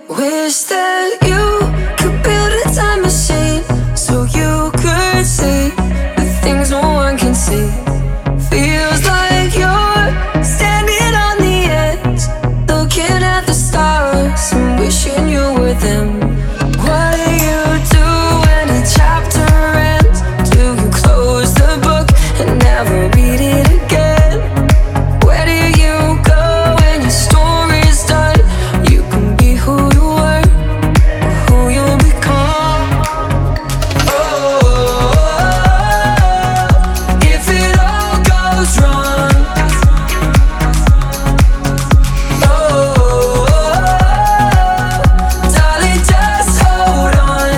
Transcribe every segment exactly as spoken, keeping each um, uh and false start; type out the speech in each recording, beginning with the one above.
Wish that you could build a time machine so you could see the things no one can see. Feels like you're standing on the edge, looking at the stars and wishing you were them. What do you do when a chapter ends? Do you close the book and never read it again? Where do you go when your story's done? You can be who you were, or who you'll become. Oh, if it all goes wrong. Oh, darling, just hold on.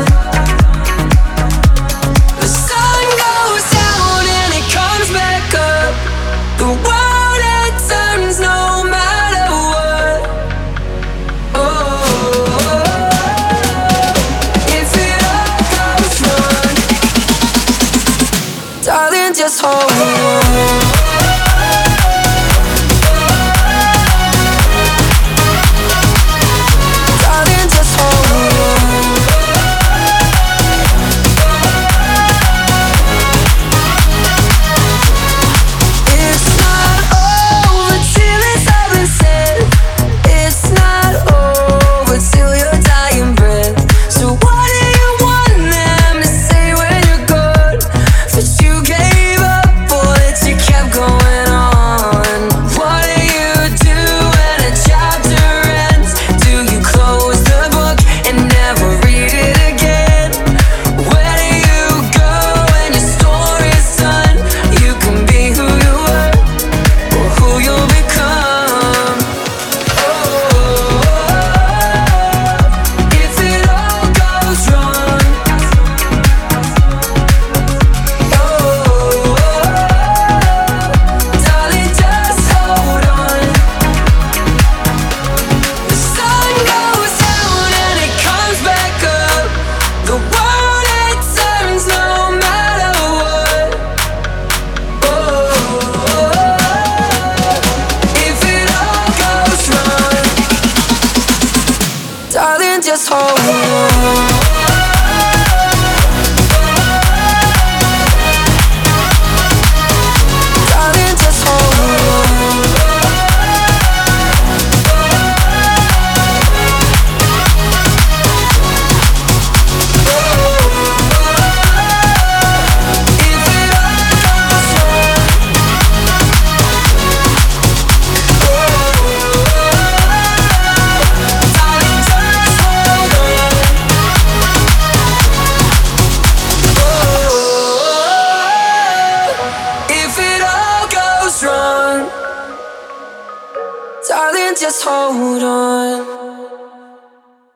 The sun goes down and it comes back up. The world it turns no matter what. Oh, if it all goes wrong, darling, just hold on. Darling, just hold on. It's not over till it's all been said. It's not over till your dying breath. So what do you want them to say when you're gone? That you gave up or that you kept going on? What do you do when a chapter ends? Do you close the book and never read it again? Where do you go when your story's done? You can be who you were, or who you'll become. Oh, if it all goes wrong. Oh, darling, just hold on. The sun goes down and it comes back up. The world it turns no matter what. Oh, if it all goes wrong, darling, just hold on. Darling, just hold on. If it all goes wrong. Darling, just hold on. If it all goes wrong, darling, just hold on.